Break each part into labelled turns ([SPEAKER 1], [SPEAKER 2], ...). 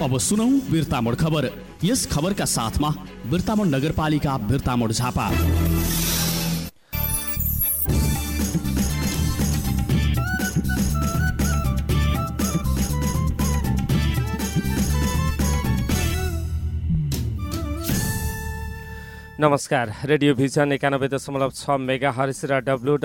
[SPEAKER 1] अब सुनौ बिर्तामोड खबर। यस खबरका साथमा बिर्तामोड नगरपालिका बिर्तामोड झापा।
[SPEAKER 2] नमस्कार, रेडियो भिजन 91.6 मेगाहर्ज र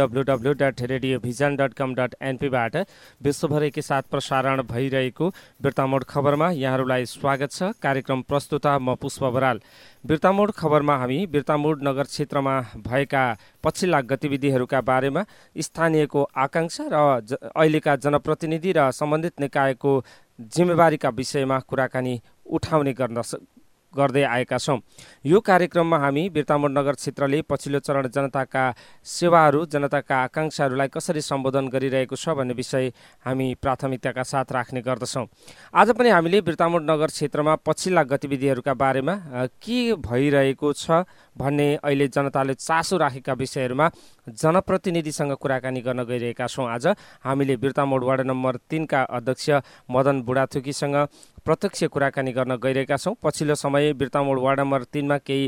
[SPEAKER 2] www.radiovision.com.np बाट विश्वभर एकैसाथ प्रसारण भइरहेको बिर्तामोड खबरमा यहाँहरूलाई स्वागत छ। कार्यक्रम प्रस्तुता म पुष्प बराल। बिर्तामोड खबरमा हामी बिर्तामोड नगर क्षेत्रमा भएका पछिल्ला गतिविधिहरूका बारेमा, स्थानीयको आकांक्षा र अहिलेका जनप्रतिनिधि र सम्बन्धित निकायको जिम्मेवारीका विषयमा कुराकानी उठाउने गर्दै आएका छौँ। यो कार्यक्रममा हामी बिर्तामोड नगर क्षेत्रले पछिल्लो चरण जनताका सेवाहरू, जनताका आकांक्षाहरूलाई कसरी सम्बोधन गरिरहेको छ भन्ने विषय हामी प्राथमिकताका साथ राख्ने गर्दछौँ। आज पनि हामीले बिर्तामोड नगर क्षेत्रमा पछिल्ला गतिविधिहरूका बारेमा के भइरहेको छ भन्ने, अहिले जनताले चासो राखेका विषयहरूमा जनप्रतिनिधिसँग कुराकानी गर्न गइरहेका छौँ। आज हामीले बिर्तामोड वार्ड नम्बर 3 का अध्यक्ष मदन बुढाथोकीसँग प्रत्यक्ष कुराकानी गर्न गइरहेका छौँ। पछिल्लो समय बिर्तामोड वार्ड नम्बर 3 मा केही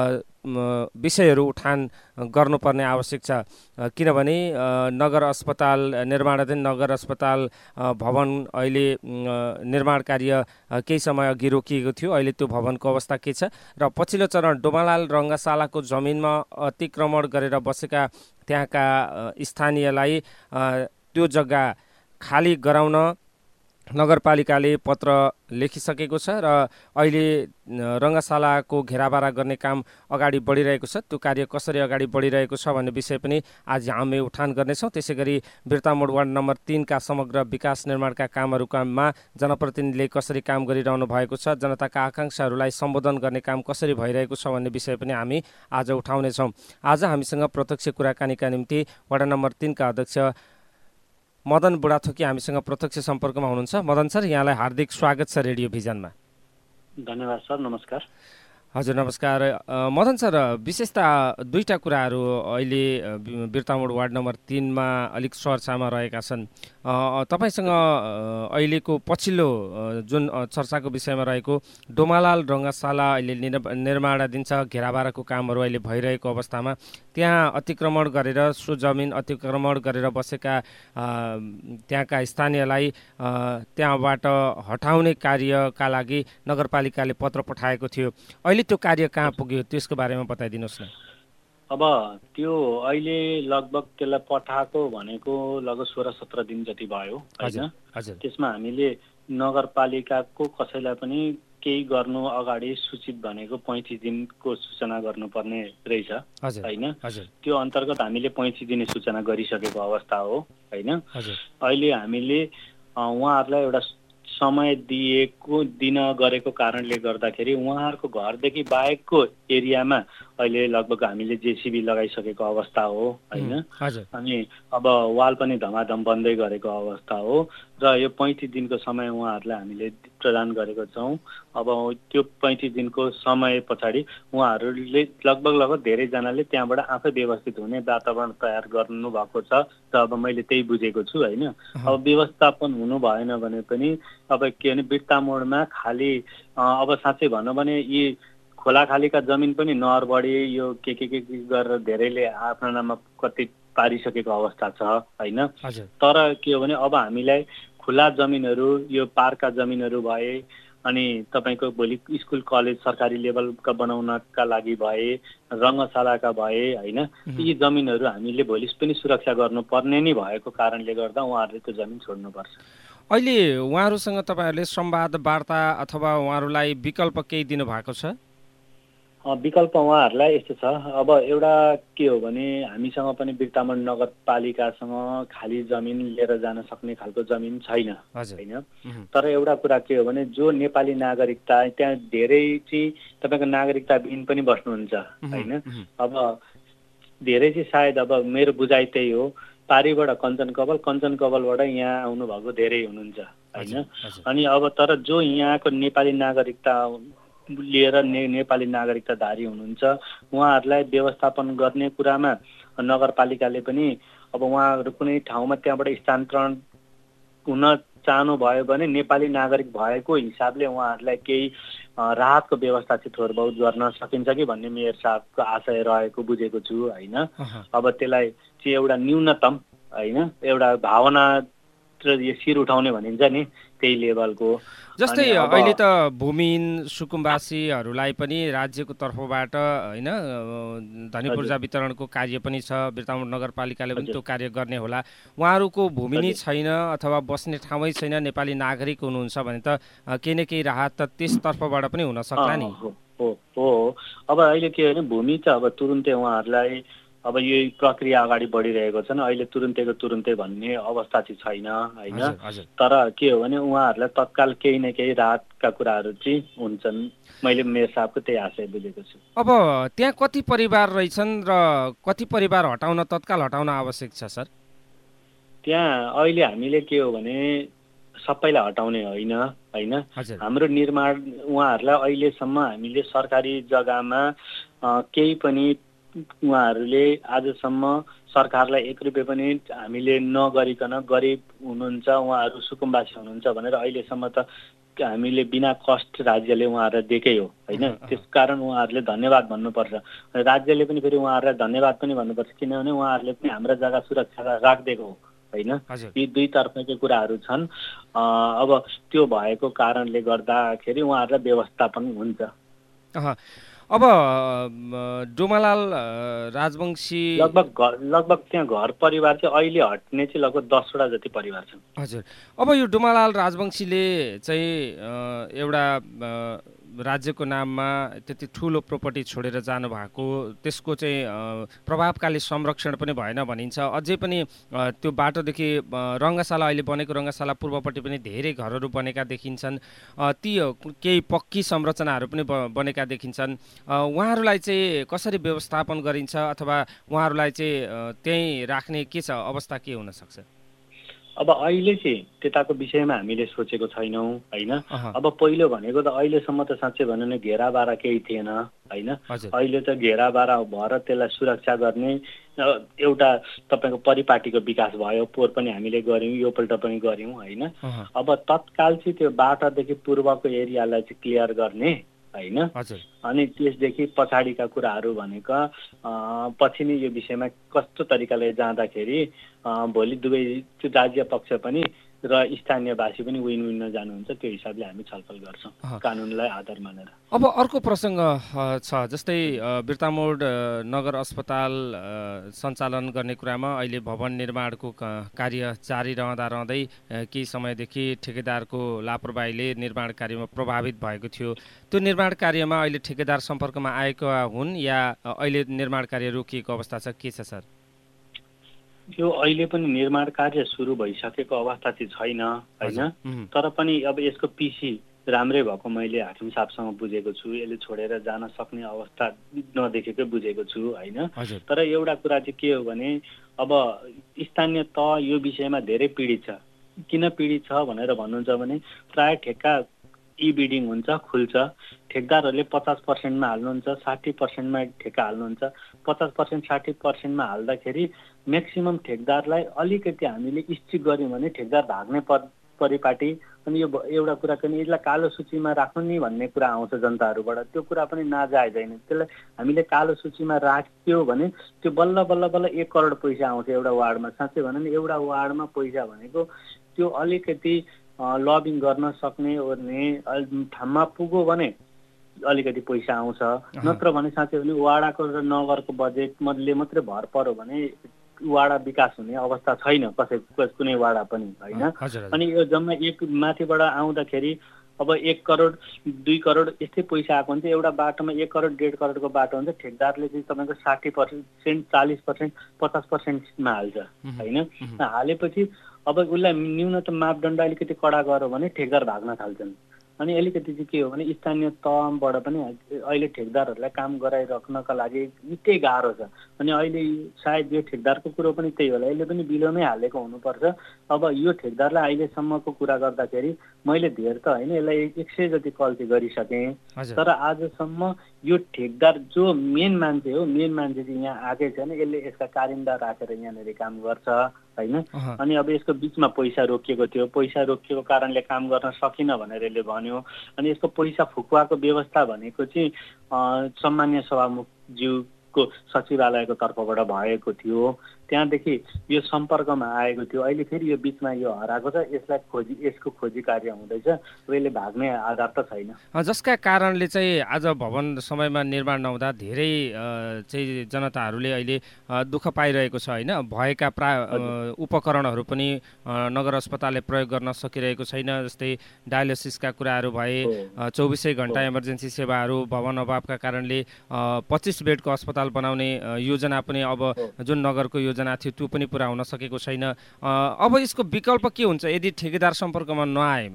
[SPEAKER 2] विषयहरू उठान गर्नुपर्ने आवश्यक छ, किनभने नगर अस्पताल, निर्माणाधीन नगर अस्पताल भवन अहिले निर्माण कार्य केही समय अघि रोकिएको थियो। अहिले त्यो भवनको अवस्था के छ र पछिल्लो चरण डोमालाल रङ्गशालाको जमिनमा अतिक्रमण गरेर बसेका त्यहाँका स्थानीयलाई त्यो जग्गा खाली गराउन नगरपालिकाले पत्र लेखिसकेको छ र अहिले रङ्गशालाको घेराबारा गर्ने काम अगाडि बढिरहेको छ। त्यो कार्य कसरी अगाडि बढिरहेको छ भन्ने विषय पनि आज हामी उठान गर्नेछौँ। त्यसै गरी बिर्तामोड वार्ड नम्बर 3 का समग्र विकास निर्माणका कामहरूमा जनप्रतिनिधिले कसरी काम गरिरहनु भएको छ, जनताका आकांक्षाहरूलाई सम्बोधन गर्ने काम कसरी भइरहेको छ भन्ने विषय पनि हामी आज उठाउनेछौँ। आज हामीसँग प्रत्यक्ष कुराकानीका निम्ति वार्ड नम्बर 3 का अध्यक्ष मदन बुढाथोकी हामीसँग प्रत्यक्ष सम्पर्कमा हुनुहुन्छ। मदन सर, यहाँलाई हार्दिक स्वागत छ रेडियो भिजनमा।
[SPEAKER 3] धन्यवाद सर, नमस्कार।
[SPEAKER 2] हजुर नमस्कार। मदन सर, विशेषता दुईटा कुराहरू अहिले बिर्तामोड वार्ड नम्बर 3 मा अलिक चर्चामा रहेका छन्। तपाईसँग अहिलेको पछिल्लो जुन चर्चाको विषयमा रहेको डोमालाल रङ्गशाला अहिले निर्माणाधीन छ, घेराबाराको कामहरू अहिले भइरहेको अवस्थामा त्यहाँ अतिक्रमण गरेर, सो जमिन अतिक्रमण गरेर बसेका त्यहाँका स्थानीयलाई त्यहाँबाट हटाउने कार्यका लागि नगरपालिकाले पत्र पठाएको थियो। अहिले त्यो कार्य कहाँ पुग्यो, त्यसको बारेमा बताइदिनुहोस् न।
[SPEAKER 3] अब त्यो अहिले लगभग त्यसलाई पठाएको भनेको लगभग 16-17 दिन जति भयो हैन। त्यसमा हामीले नगरपालिकाको कसैलाई पनि केही गर्नु अगाडि सूचित भनेको 35 दिनको सूचना गर्नुपर्ने रहेछ हैन। त्यो अन्तर्गत हामीले 35 दिने सूचना गरिसकेको अवस्था हो हैन। अहिले हामीले उहाँहरूलाई एउटा समय दिन गरेको कारणले गर्दाखेरि उहाँहरूको घरदेखि बाहेकको एरियामा अहिले लगभग हामीले जेसीबी लगाइसकेको अवस्था हो हैन। अनि अब वाल पनि धमाधम बन्दै गरेको अवस्था हो र यो 35 दिनको समय उहाँहरूलाई हामीले प्रदान गरेको छौँ। अब त्यो 35 दिनको समय पछाडि उहाँहरूले लगभग धेरैजनाले त्यहाँबाट आफै व्यवस्थित हुने वातावरण तयार गर्नु भएको छ र अब मैले त्यही बुझेको छु हैन। अब व्यवस्थापन हुनु भएन भने पनि अब के भने बिर्तामोडमा खाली अब साँच्चै भनौँ भने यी खोलाखालीका जमिन पनि नहर बढी यो के गरेर धेरैले आफ्नो नाममा कति पारिसकेको अवस्था छ हैन। तर के हो भने अब हामीलाई खुला जमिनहरू, यो पार्कका जमिनहरू भए, अनि तपाईँको भोलि स्कुल कलेज सरकारी लेभलका बनाउनका लागि भए, रङ्गशालाका भए हैन, यी जमिनहरू हामीले भोलि पनि सुरक्षा गर्नुपर्ने नै भएको कारणले गर्दा उहाँहरूले त्यो जमिन छोड्नुपर्छ।
[SPEAKER 2] अहिले उहाँहरूसँग तपाईँहरूले संवाद वार्ता अथवा उहाँहरूलाई विकल्प केही दिनु भएको छ?
[SPEAKER 3] विकल्प उहाँहरूलाई यस्तो छ। अब एउटा के हो भने हामीसँग पनि बिर्तामोड नगरपालिकासँग खाली जमिन लिएर जान सक्ने खालको जमिन छैन हैन। तर एउटा कुरा के हो भने जो नेपाली नागरिकता, त्यहाँ धेरै चाहिँ तपाईँको नागरिकताविहीन पनि बस्नुहुन्छ हैन। अब धेरै चाहिँ सायद अब मेरो बुझाइ त्यही हो, पारीबाट कञ्चन कवलबाट यहाँ आउनु भएको धेरै हुनुहुन्छ हैन। अनि अब तर जो यहाँको नेपाली नागरिकता लिएर नेपाली नागरिकताधारी हुनुहुन्छ उहाँहरूलाई व्यवस्थापन गर्ने कुरामा नगरपालिकाले पनि अब उहाँहरू कुनै ठाउँमा त्यहाँबाट स्थानान्तरण हुन चाहनुभयो भने नेपाली नागरिक भएको हिसाबले उहाँहरूलाई केही राहतको व्यवस्था चाहिँ थोर बहुत गर्न सकिन्छ कि भन्ने मेयर साहबको आशय रहेको बुझेको छु होइन। अब त्यसलाई चाहिँ एउटा न्यूनतम होइन एउटा भावना शिर उठाउने भनिन्छ नि त्यही लेभलको।
[SPEAKER 2] जस्तै अहिले त भूमिहीन सुकुम्बासीहरूलाई पनि राज्यको तर्फबाट होइन धनी पूर्जा वितरणको कार्य पनि छ, बिर्तामोड नगरपालिकाले पनि त्यो कार्य गर्ने होला। उहाँहरूको भूमि नै छैन अथवा बस्ने ठाउँै छैन, नेपाली नागरिक हुनुहुन्छ भने त केही न केही राहत त त्यसतर्फबाट पनि हुन सक्ला नि।
[SPEAKER 3] हो अब अहिले के भने भूमि त अब तुरुन्तै उहाँहरूलाई अब यही प्रक्रिया अगाडि बढिरहेको छन्, अहिले तुरुन्तैको तुरुन्तै भन्ने अवस्था चाहिँ छैन होइन। तर के हो भने उहाँहरूलाई तत्काल केही न केही राहतका कुराहरू चाहिँ हुन्छन्। मैले मेयर साहबको त्यही आशय बुझेको छु।
[SPEAKER 2] अब त्यहाँ कति परिवार रहेछन् र कति परिवार हटाउन तत्काल हटाउन आवश्यक छ सर?
[SPEAKER 3] त्यहाँ अहिले हामीले के हो भने सबैलाई हटाउने होइन होइन, हाम्रो निर्माण उहाँहरूलाई अहिलेसम्म हामीले सरकारी जग्गामा केही पनि उहाँहरूले आजसम्म सरकारलाई 1 रुपियाँ पनि हामीले नगरिकन गरिब हुनुहुन्छ उहाँहरू सुकुम्बासी हुनुहुन्छ भनेर अहिलेसम्म त हामीले बिना कष्ट राज्यले उहाँहरूलाई दिएकै हो होइन। त्यसकारण उहाँहरूले धन्यवाद भन्नुपर्छ, राज्यले पनि फेरि उहाँहरूलाई धन्यवाद पनि भन्नुपर्छ, किनभने उहाँहरूले पनि हाम्रो जग्गा सुरक्षा राखिदिएको हो होइन। यी दुई तर्फकै कुराहरू छन्। अब त्यो भएको कारणले गर्दाखेरि उहाँहरूलाई व्यवस्थापन हुन्छ।
[SPEAKER 2] अब डोमालाल राजवंशी
[SPEAKER 3] लगभग त्यहाँ घर परिवार चाहिँ अहिले हट्ने चाहिँ लगभग 10वटा जति परिवार छन्।
[SPEAKER 2] हजुर, अब यो डोमालाल राजवंशीले चाहिँ एउटा राज्यको नाममा त्यति ठुलो प्रोपर्टी छोडेर जानुभएको, त्यसको चाहिँ प्रभावकाली संरक्षण पनि भएन भनिन्छ। अझै पनि त्यो बाटोदेखि रङ्गशाला अहिले बनेको रङ्गशाला पूर्वपट्टि पनि धेरै घरहरू बनेका देखिन्छन्, ती केही पक्की संरचनाहरू पनि बनेका देखिन्छन्। उहाँहरूलाई चाहिँ कसरी व्यवस्थापन गरिन्छ अथवा उहाँहरूलाई चाहिँ त्यहीँ राख्ने के छ अवस्था के हुन सक्छ?
[SPEAKER 3] अब अहिले चाहिँ त्यताको विषयमा हामीले सोचेको छैनौँ होइन। अब पहिलो भनेको त अहिलेसम्म त साँच्चै भन्यो भने घेराबारा केही थिएन होइन। अहिले त घेराबारा भएर त्यसलाई सुरक्षा गर्ने एउटा तपाईँको परिपाटीको विकास भयो, पोहोर पनि हामीले गऱ्यौँ, योपल्ट पनि गऱ्यौँ होइन। अब तत्काल चाहिँ त्यो बाटादेखि पूर्वको एरियालाई चाहिँ क्लियर गर्ने होइन, अनि त्यसदेखि पछाडिका कुराहरू भनेको पछि नै यो विषयमा कस्तो तरिकाले जाँदाखेरि भोलि दुवै राज्य पक्ष पनि र स्थानीयवासी पनि विन विनमा जानुहुन्छ, त्यो हिसाबले हामी छलफल गर्छौँ कानुनलाई आधार मानेर।
[SPEAKER 2] अब अर्को प्रसङ्ग छ, जस्तै बिर्तामोड नगर अस्पताल सञ्चालन गर्ने कुरामा अहिले भवन निर्माणको कार्य जारी रहँदै केही समयदेखि ठेकेदारको लापरवाहीले निर्माण कार्यमा प्रभावित भएको थियो। त्यो निर्माण कार्यमा अहिले ठेकेदार सम्पर्कमा आएका हुन् या अहिले निर्माण कार्य रोकिएको अवस्था छ, के छ सर?
[SPEAKER 3] यो अहिले पनि निर्माण कार्य सुरु भइसकेको अवस्था चाहिँ छैन होइन। तर पनि अब यसको पिसी राम्रै भएको मैले हाकिम साहबसँग बुझेको छु, यसले छोडेर जान सक्ने अवस्था नदेखेकै बुझेको छु होइन। तर एउटा कुरा चाहिँ के हो भने अब स्थानीय तह यो विषयमा धेरै पीडित छ। किन पीडित छ भनेर भन्नुहुन्छ भने प्राय ठेक्का बिडिङ हुन्छ, खुल्छ, ठेकदारहरूले 50%मा हाल्नुहुन्छ, 60%मा ठेक्का हाल्नुहुन्छ। 50% 60%मा हाल्दाखेरि म्याक्सिमम ठेकदारलाई अलिकति हामीले स्ट्रिक गऱ्यौँ भने ठेकदार भाग्ने परिपाटी। अनि यो एउटा कुरा पनि यसलाई कालो सूचीमा राख्नु नि भन्ने कुरा आउँछ जनताहरूबाट, त्यो कुरा पनि नाजायज होइन। त्यसलाई हामीले कालो सूचीमा राख्यो भने त्यो बल्ल बल्ल बल्ल 1 करोड पैसा आउँछ एउटा वार्डमा। साँच्चै भनौँ भने एउटा वार्डमा पैसा भनेको त्यो अलिकति लबिङ गर्न सक्ने ओर्ने ठाउँमा पुग्यो भने अलिकति पैसा आउँछ, नत्र भने साँच्चै भने वाडाको र नगरको बजेटले मात्रै भर पर्यो भने वाडा विकास हुने अवस्था छैन कुनै वाडा पनि होइन। अनि यो जम्मा एक माथिबाट आउँदाखेरि अब 1 करोड 2 करोड यस्तै पैसा आएको हुन्छ। एउटा बाटोमा 1 करोड 1.5 करोडको बाटो हुन्छ, ठेकदारले चाहिँ तपाईँको 60%, 40%, 50%मा हाल्छ होइन। हालेपछि अब उसलाई न्यूनतम मापदण्ड अलिकति कडा गर्यो भने ठेकदार भाग्न थाल्छन्। अनि अलिकति चाहिँ के हो भने स्थानीय तहबाट पनि अहिले ठेकदारहरूलाई काम गराइराख्नका लागि निकै गाह्रो छ। अनि अहिले सायद यो ठेकदारको कुरो पनि त्यही होला, यसले पनि बिलोमै हालेको हुनुपर्छ। अब यो ठेकदारलाई अहिलेसम्मको कुरा गर्दाखेरि मैले धेर त होइन, यसलाई 100 जति कल चाहिँ गरिसकेँ, तर आजसम्म यो ठेकदार जो मेन मान्छे हो, मेन मान्छे चाहिँ यहाँ आएकै छैन। यसले यसका कारिन्दा राखेर यहाँनिर काम गर्छ होइन। अनि अब यसको बिचमा पैसा रोकिएको थियो, पैसा रोकिएको कारणले काम गर्न सकिनँ भनेर यसले भन्यो। अनि यसको पैसा फुकुवाको व्यवस्था भनेको चाहिँ सम्मान्य सभामुखज्यूको सचिवालयको तर्फबाट भएको थियो। त्यहाँदेखि यो सम्पर्कमा आएको थियो। अहिले फेरि यो बिचमा यो हराएको छ, यसको खोजी कार्य हुँदैछ। यसले भाग्ने आधार त छैन,
[SPEAKER 2] जसका कारणले चाहिँ आज भवन समयमा निर्माण नहुँदा धेरै चाहिँ जनताहरूले अहिले दुःख पाइरहेको छ होइन। भएका उपकरणहरू पनि नगर अस्पतालले प्रयोग गर्न सकिरहेको छैन। जस्तै डायलिसिसका कुराहरू भए, 24 घण्टा इमर्जेन्सी सेवाहरू भवन अभावका कारणले 25 बेडको अस्पताल बनाउने योजना पनि अब जुन नगरको योजना थियो त्यो पनि पुरा हुन सकेको छैन। अब यसको विकल्प के हुन्छ यदि ठेकेदार सम्पर्कमा नआएमा?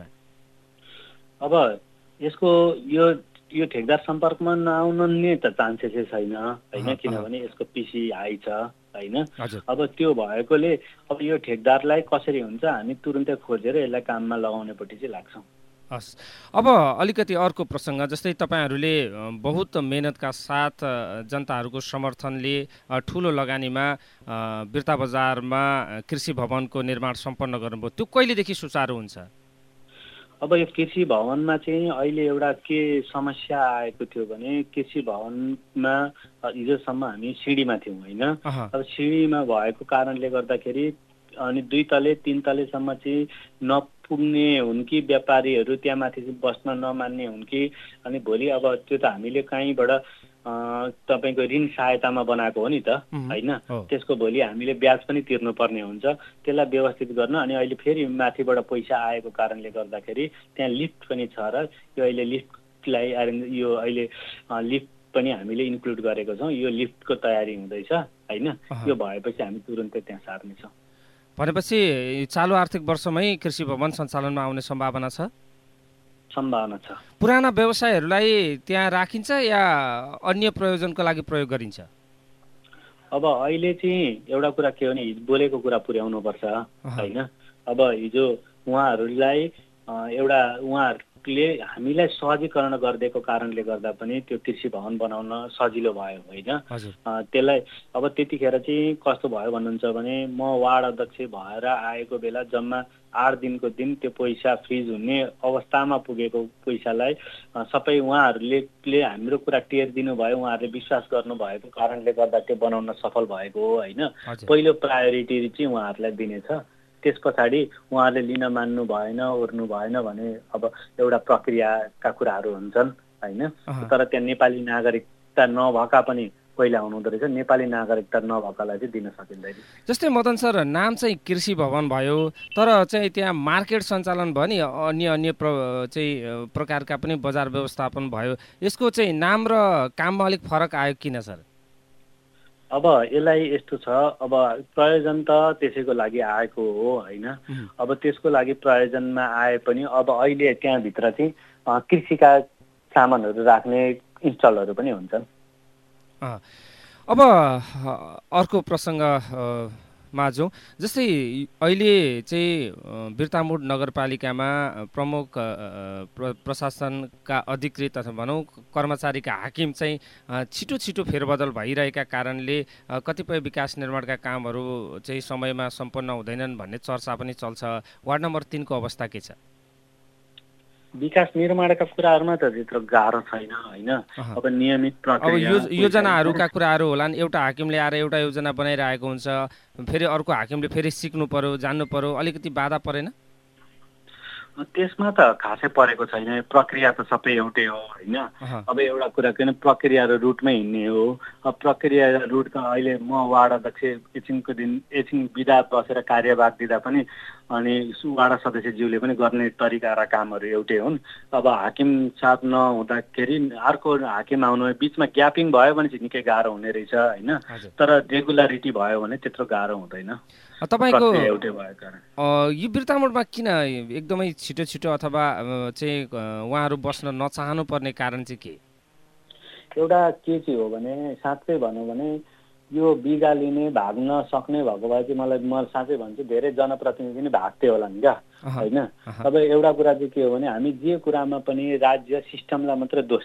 [SPEAKER 3] अब यसको यो ठेकेदार सम्पर्कमा नआउन नै त चान्सेसै छैन होइन, किनभने यसको पिसी हाई छ होइन। अब त्यो भएकोले अब यो ठेकेदारलाई कसरी हुन्छ हामी तुरुन्तै खोजेर यसलाई काममा लगाउनेपट्टि चाहिँ लाग्छौँ।
[SPEAKER 2] हस्, अब अलिकति अर्को प्रसङ्ग, जस्तै तपाईँहरूले बहुत मेहनतका साथ जनताहरूको समर्थनले ठुलो लगानीमा बिर्ता बजारमा कृषि भवनको निर्माण सम्पन्न गर्नुभयो, त्यो कहिलेदेखि सुचारू हुन्छ?
[SPEAKER 3] अब यो कृषि भवनमा चाहिँ अहिले एउटा के समस्या आएको थियो भने कृषि भवनमा हिजोसम्म हामी सिँढीमा थियौँ होइन। अब सिँढीमा भएको कारणले गर्दाखेरि अनि 2 तले 3 तलेसम्म चाहिँ नपुग्ने हुन् कि व्यापारीहरू त्यहाँ माथि बस्न नमान्ने हुन् कि। अनि भोलि अब त्यो त हामीले कहीँबाट तपाईँको ऋण सहायतामा बनाएको हो नि त होइन। त्यसको भोलि हामीले ब्याज पनि तिर्नुपर्ने हुन्छ, त्यसलाई व्यवस्थित गर्न। अनि अहिले फेरि माथिबाट पैसा आएको कारणले गर्दाखेरि त्यहाँ लिफ्ट पनि छ र यो अहिले लिफ्टलाई यो अहिले लिफ्ट पनि हामीले इन्क्लुड गरेको छौँ। यो लिफ्टको तयारी हुँदैछ होइन। यो भएपछि हामी तुरुन्तै त्यहाँ सार्नेछौँ।
[SPEAKER 2] भनेपछि चालु आर्थिक वर्षमै कृषि भवन सञ्चालनमा आउने सम्भावना छ?
[SPEAKER 3] सम्भावना छ।
[SPEAKER 2] पुराना व्यवसायहरूलाई त्यहाँ राखिन्छ या अन्य प्रयोजनको लागि प्रयोग गरिन्छ?
[SPEAKER 3] अब अहिले चाहिँ एउटा कुरा के हो भने बोलेको कुरा पुर्याउनुपर्छ होइन। अब हिजो उहाँहरूलाई उहाँहरूले हामीलाई सहजीकरण गरिदिएको कारणले गर्दा पनि त्यो कृषि भवन बनाउन सजिलो भयो होइन। त्यसलाई अब त्यतिखेर चाहिँ कस्तो भयो भन्नुहुन्छ भने म वार्ड अध्यक्ष भएर आएको बेला जम्मा 8 दिनको दिन त्यो पैसा फ्रिज हुने अवस्थामा पुगेको पैसालाई सबै उहाँहरूले हाम्रो कुरा टेर दिनुभयो, उहाँहरूले विश्वास गर्नुभएको कारणले गर्दा त्यो बनाउन सफल भएको हो होइन। पहिलो प्रायोरिटी चाहिँ उहाँहरूलाई दिनेछ। त्यस पछाडि उहाँहरूले लिन मान्नु भएन ओर्नु भएन भने अब एउटा प्रक्रियाका कुराहरू हुन्छन् होइन। तर त्यहाँ नेपाली नागरिकता नभएका पनि पहिला हुनुहुँदो रहेछ, नेपाली नागरिकता नभएकालाई चाहिँ दिन सकिँदैन।
[SPEAKER 2] जस्तै मदन सर, नाम चाहिँ कृषि भवन भयो तर चाहिँ त्यहाँ मार्केट सञ्चालन भयो नि, अन्य चाहिँ प्रकारका पनि बजार व्यवस्थापन भयो, यसको चाहिँ नाम र काममा अलिक फरक आयो किन सर?
[SPEAKER 3] अब यसलाई यस्तो छ, अब प्रयोजन त त्यसैको लागि आएको हो होइन। अब त्यसको लागि प्रयोजनमा आए पनि अब अहिले त्यहाँभित्र चाहिँ कृषिका सामानहरू राख्ने इन्स्टलहरू पनि हुन्छन्।
[SPEAKER 2] अब अर्को प्रसङ्गमा जाउँ। जस्तै अहिले चाहिँ बिर्तामोड नगरपालिकामा प्रमुख प्रशासनका अधिकृत अथवा भनौँ कर्मचारीका हाकिम चाहिँ छिटो फेरबदल भइरहेका कारणले कतिपय विकास निर्माणका कामहरू चाहिँ समयमा सम्पन्न हुँदैनन् भन्ने चर्चा पनि चल्छ। वार्ड नम्बर 3 को अवस्था के छ?
[SPEAKER 3] विकास निर्माणका कुराहरूमा त त्यत्रो गाह्रो छैन होइन। अब नियमित प्रक्रिया,
[SPEAKER 2] अब योजनाहरूका कुराहरू होलान्। एउटा हाकिमले आएर एउटा योजना बनाइरहेको हुन्छ, फेरि अर्को हाकिमले फेरि सिक्नु पर्यो, जान्नु पर्यो, अलिकति बाधा परेन?
[SPEAKER 3] त्यसमा त खासै परेको छैन, प्रक्रिया त सबै एउटै हो होइन। अब एउटा कुरा किन प्रक्रिया र रुटमै हिँड्ने हो। अब प्रक्रिया र रुट त अहिले म वार्ड अध्यक्ष एकछिन बिदा बसेर कार्यभार दिँदा पनि अनि वार्ड सदस्यज्यूले पनि गर्ने तरिका र कामहरू एउटै हुन्। अब हाकिम साथ नहुँदाखेरि अर्को हाकिम आउनु बिचमा ग्यापिङ भयो भने चाहिँ निकै गाह्रो हुने रहेछ होइन। तर रेगुलारिटी भयो भने त्यत्रो गाह्रो हुँदैन।
[SPEAKER 2] तपाईको
[SPEAKER 3] एउटै भएको कारण
[SPEAKER 2] यो बिर्तामोडमा किन एकदमै छिटो अथवा चाहिँ उहाँहरू बस्न नचाहनु पर्ने कारण चाहिँ के?
[SPEAKER 3] एउटा के चाहिँ हो भने साँच्चै भनौँ भने यो बिगा लिने भाग्न सक्ने भएको भए चाहिँ म साँच्चै भन्छु धेरै जनप्रतिनिधि नै भाग्थे होला नि क्या होइन। अब एउटा कुरा चाहिँ के हो भने हामी जे कुरामा पनि राज्य सिस्टमलाई मात्रै दोष छौँ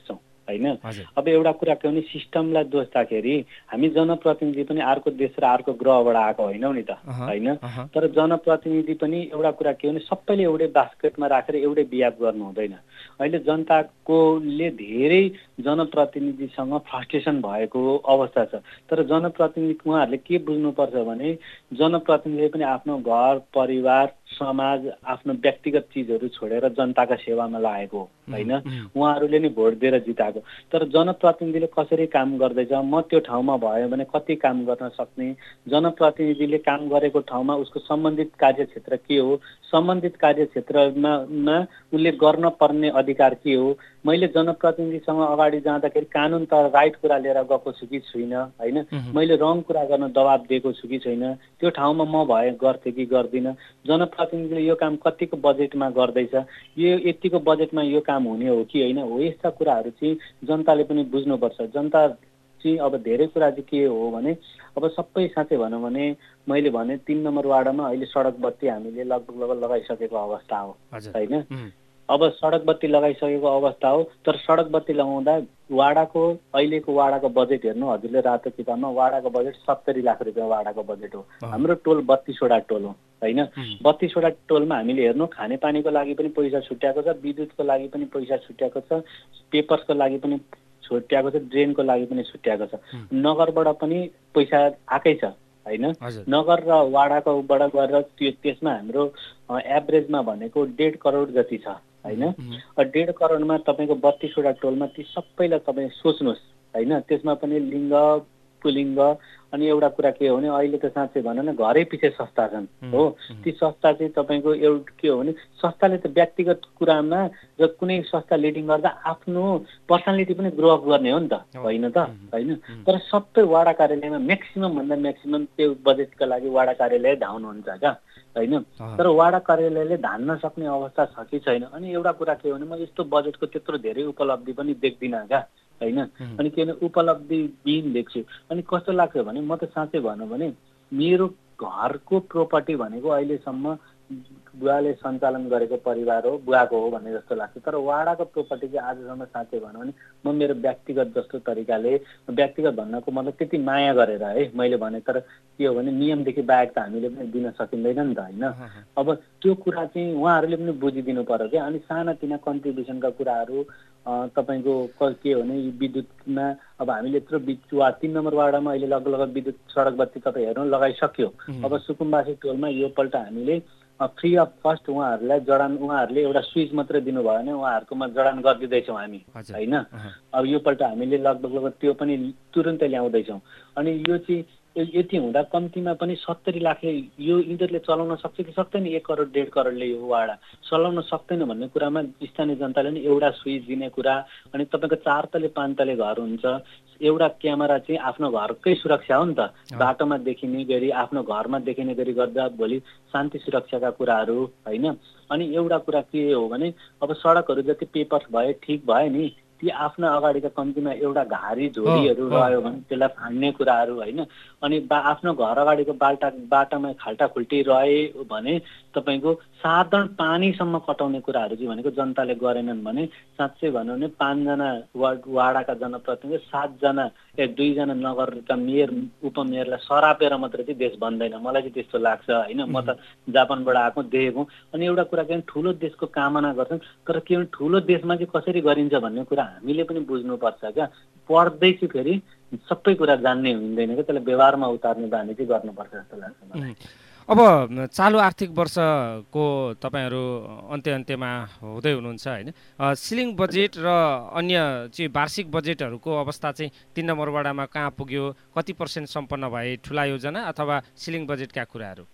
[SPEAKER 3] होइन। अब एउटा कुरा के भने सिस्टमलाई दोस्दाखेरि हामी जनप्रतिनिधि पनि अर्को देश र अर्को ग्रहबाट आएको होइनौँ नि त, होइन। तर जनप्रतिनिधि पनि एउटा कुरा के भने सबैले एउटै बास्केटमा राखेर एउटै बिहेभ गर्नु हुँदैन। अहिले जनताकोले धेरै जनप्रतिनिधिसँग फ्रस्ट्रेसन भएको अवस्था छ। तर जनप्रतिनिधि उहाँहरूले के बुझ्नुपर्छ भने जनप्रतिनिधिले पनि आफ्नो घर परिवार समाज आफ्नो व्यक्तिगत चिजहरू छोडेर जनताका सेवामा लागेको होइन। उहाँहरूले नै भोट दिएर जिताएको। तर जनप्रतिनिधिले कसरी काम गर्दैछ, म त्यो ठाउँमा भयो भने कति काम गर्न सक्ने, जनप्रतिनिधिले काम गरेको ठाउँमा उसको सम्बन्धित कार्यक्षेत्र के हो, सम्बन्धित कार्यक्षेत्रमा उसले गर्न पर्ने अधिकार के हो। मैले जनप्रतिनिधिसँग अगाडि जाँदाखेरि कानुन त राइट कुरा लिएर गएको छु कि छुइनँ, होइन। मैले रङ कुरा गर्न दबाब दिएको छु कि छैन, त्यो ठाउँमा म भए गर्थेँ कि गर्दिनँ, जनप्रतिनिधिले यो काम कतिको बजेटमा गर्दैछ, यो यतिको बजेटमा यो काम हुने हो कि होइन हो, यस्ता कुराहरू चाहिँ जनताले पनि बुझ्नुपर्छ। जनता चाहिँ अब धेरै कुरा चाहिँ के हो भने अब सबै साँच्चै भनौँ भने मैले भने 3 नम्बर वार्डमा अहिले सडक बत्ती हामीले लगभग लगाइसकेको अवस्था हो, होइन। अब सडक बत्ती लगाइसकेको अवस्था हो। तर सडक बत्ती लगाउँदा वाडाको अहिलेको वाडाको बजेट हेर्नु, हजुरले रातो किताबमा वाडाको बजेट 70 लाख रुपियाँ वाडाको बजेट हो। हाम्रो टोल 32वटा टोल हो, होइन। 32वटा टोलमा हामीले हेर्नु खानेपानीको लागि पनि पैसा छुट्याएको छ, विद्युतको लागि पनि पैसा छुट्याएको छ, पेपर्सको लागि पनि छुट्याएको छ, ड्रेनको लागि पनि छुट्याएको छ, नगरबाट पनि पैसा आएकै छ, होइन। नगर र वाडाकोबाट गरेर त्यसमा हाम्रो एभरेजमा भनेको 1.5 करोड जति छ, होइन। 1.5 करोडमा तपाईँको 32वटा टोलमा ती सबैलाई तपाईँ सोच्नुहोस्, होइन। त्यसमा पनि लिङ्ग पुलिङ्ग अनि एउटा कुरा के हो भने अहिले त साँच्चै भनौँ न घरै पछि संस्था छन् हो। ती संस्था चाहिँ तपाईँको एउटा के हो भने संस्थाले त व्यक्तिगत कुरामा र कुनै संस्था लिडिङ गर्दा आफ्नो पर्सनालिटी पनि ग्रो अप गर्ने हो नि त, होइन त, होइन। तर सबै वाडा कार्यालयमा म्याक्सिमम भन्दा म्याक्सिमम त्यो बजेटका लागि वाडा कार्यालय धाउनुहुन्छ क्या, होइन। तर वाडा कार्यालयले धान्न सक्ने अवस्था छ कि छैन। अनि एउटा कुरा के हो भने म यस्तो बजेटको त्यत्रो धेरै उपलब्धि पनि देख्दिनँ क्या, होइन। अनि के भने उपलब्धि विहीन देख्छु। अनि कस्तो लाग्छ भने म त साँच्चै भनौँ भने मेरो घरको प्रोपर्टी भनेको अहिलेसम्म बुवाले सञ्चालन गरेको परिवार हो, बुवाको हो भन्ने जस्तो लाग्छ। तर वाडाको प्रोपर्टी चाहिँ आजसम्म साँच्चै भनौँ भने म मेरो व्यक्तिगत जस्तो तरिकाले, व्यक्तिगत भन्नको मतलब त्यति माया गरेर है मैले भने। तर के हो भने नियमदेखि बाहेक त हामीले पनि दिन सकिँदैन नि त, होइन। अब त्यो कुरा चाहिँ उहाँहरूले पनि बुझिदिनु पर्यो क्या। अनि सानातिना कन्ट्रिब्युसनका कुराहरू तपाईँको के हो भने विद्युतमा अब हामीले यत्रो 3 नम्बर वार्डमा अहिले लगभग विद्युत सडक बत्ती तपाईँ हेर्नु लगाइसक्यो। अब सुकुम्बासी टोलमा योपल्ट हामीले फ्री अफ कस्ट उहाँहरूलाई जडान, उहाँहरूले एउटा स्विच मात्रै दिनुभयो भने उहाँहरूकोमा जडान गरिदिँदैछौँ हामी, होइन। अब योपल्ट हामीले लगभग त्यो पनि तुरुन्तै ल्याउँदैछौँ। अनि यो चाहिँ यति हुँदा कम्तीमा पनि 70 लाखले यो यिनीहरूले चलाउन सक्छ कि सक्दैन? 1 करोड 1.5 करोडले यो वाडा चलाउन सक्दैन भन्ने कुरामा स्थानीय जनताले नि एउटा स्विच दिने कुरा। अनि तपाईँको 4 तले 5 तले घर हुन्छ, एउटा क्यामेरा चाहिँ आफ्नो घरकै सुरक्षा हो नि त, बाटोमा देखिने गरी आफ्नो घरमा देखिने गरी गर्दा भोलि शान्ति सुरक्षाका कुराहरू, होइन। अनि एउटा कुरा के हो भने अब सडकहरू जति पेपर्स भए ठिक भयो नि, ती आफ्ना अगाडिका कम्तीमा एउटा घारी झोडीहरू रह्यो भने त्यसलाई फाड्ने कुराहरू, होइन। अनि आफ्नो घर अगाडिको बाटामा खाल्टाखुल्टी रहे भने तपाईँको साधारण पानीसम्म कटाउने कुराहरू चाहिँ भनेको जनताले गरेनन् भने साँच्चै भनौँ भने 5 जना वाडाका जनप्रतिनिधि 7 जना 2 जना नगरका मेयर उपमेयरलाई सरापेर मात्रै चाहिँ देश बन्दैन, मलाई चाहिँ त्यस्तो लाग्छ, होइन। म त जापानबाट आएको देखेको। अनि एउटा कुरा के भने ठुलो देशको कामना गर्छन्, तर के भने ठुलो देशमा चाहिँ कसरी गरिन्छ भन्ने कुरा हामीले पनि बुझ्नुपर्छ क्या। पढ्दैछु फेरि सबै कुरा जान्ने हुँदैन क्या, त्यसलाई व्यवहारमा उतार्ने बानी चाहिँ गर्नुपर्छ जस्तो लाग्छ मलाई।
[SPEAKER 2] अब चालु आर्थिक वर्षको तपाईँहरू अन्त्यमा हुँदै हुनुहुन्छ, होइन। सिलिङ बजेट र अन्य चाहिँ वार्षिक बजेटहरूको अवस्था चाहिँ 3 नम्बर वाडामा कहाँ पुग्यो, कति % सम्पन्न भए ठुला योजना अथवा सिलिङ बजेटका कुराहरू?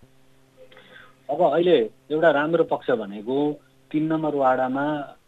[SPEAKER 3] अब अहिले एउटा राम्रो पक्ष भनेको 3 नम्बर वाडामा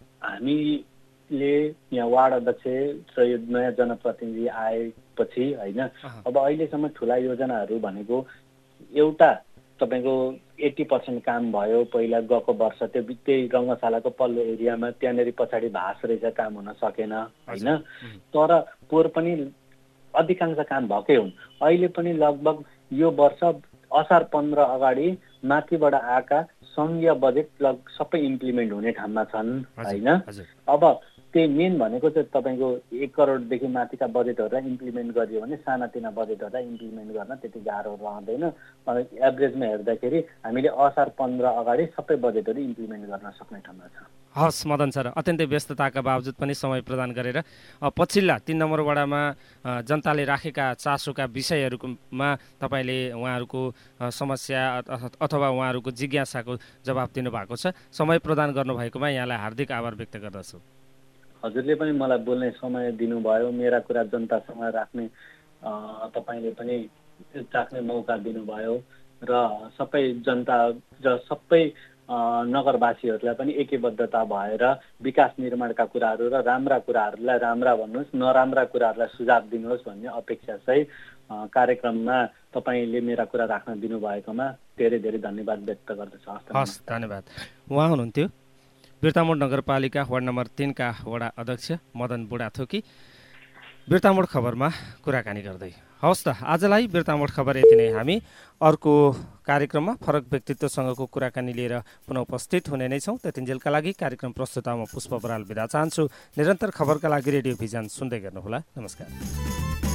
[SPEAKER 3] हामीले यहाँ वार्ड अध्यक्ष र यो नयाँ जनप्रतिनिधि आएपछि, होइन, अब अहिलेसम्म ठुला योजनाहरू भनेको एउटा तपाईँको 80% काम भयो। पहिला गएको वर्ष त्यही रङ्गशालाको पल्लो एरियामा त्यहाँनिर पछाडि भास रहेछ, काम हुन सकेन, होइन। तर पोहोर पनि अधिकांश काम भएकै हुन्। अहिले पनि लगभग यो वर्ष असार 15 अगाडि माथिबाट आएका सङ्घीय बजेट सबै इम्प्लिमेन्ट हुने ठाउँमा छन्, होइन। अब त्यही मेन भनेको चाहिँ तपाईँको 1 करोडदेखि माथिका बजेटहरूलाई इम्प्लिमेन्ट गरियो भने सानातिना बजेटहरूलाई इम्प्लिमेन्ट गर्न त्यति गाह्रो रहँदैन। एभरेजमा हेर्दाखेरि हामीले असार 15 अगाडि सबै बजेटहरू इम्प्लिमेन्ट गर्न सक्ने ठाउँमा छ।
[SPEAKER 2] हस् मदन सर, अत्यन्तै व्यस्तताका बावजुद पनि समय प्रदान गरेर पछिल्ला 3 नम्बर वडामा जनताले राखेका चासोका विषयहरूमा तपाईँले उहाँहरूको समस्या अथवा उहाँहरूको जिज्ञासाको जवाब दिनुभएको छ। समय प्रदान गर्नुभएकोमा यहाँलाई हार्दिक आभार व्यक्त गर्दछु।
[SPEAKER 3] हजुरले पनि मलाई बोल्ने समय दिनुभयो, मेरा कुरा जनतासँग राख्ने तपाईँले पनि राख्ने मौका दिनुभयो र सबै जनता र सबै नगरवासीहरूलाई पनि एकबद्धता भएर विकास निर्माणका कुराहरू र राम्रा कुराहरूलाई राम्रा भन्नुहोस्, नराम्रा कुराहरूलाई सुझाव दिनुहोस् भन्ने अपेक्षा चाहिँ कार्यक्रममा तपाईँले मेरा कुरा राख्न दिनुभएकोमा धेरै धेरै धन्यवाद व्यक्त गर्दछु।
[SPEAKER 2] हस् धन्यवाद। उहाँ हुनुहुन्थ्यो बिर्तामोड नगरपालिका वार्ड नम्बर 3 का वडा अध्यक्ष मदन बुढाथोकी बिर्तामोड खबरमा कुराकानी गर्दै। हवस् त आजलाई बिर्तामोड खबर यति नै। हामी अर्को कार्यक्रममा फरक व्यक्तित्वसँगको कुराकानी लिएर पुनः उपस्थित हुने नै छौँ। त्यतिन्जेलका लागि कार्यक्रम प्रस्तुतामा पुष्प बराल बिदा चाहन्छु। निरन्तर खबरका लागि रेडियो भिजन सुन्दै गर्नुहोला। नमस्कार।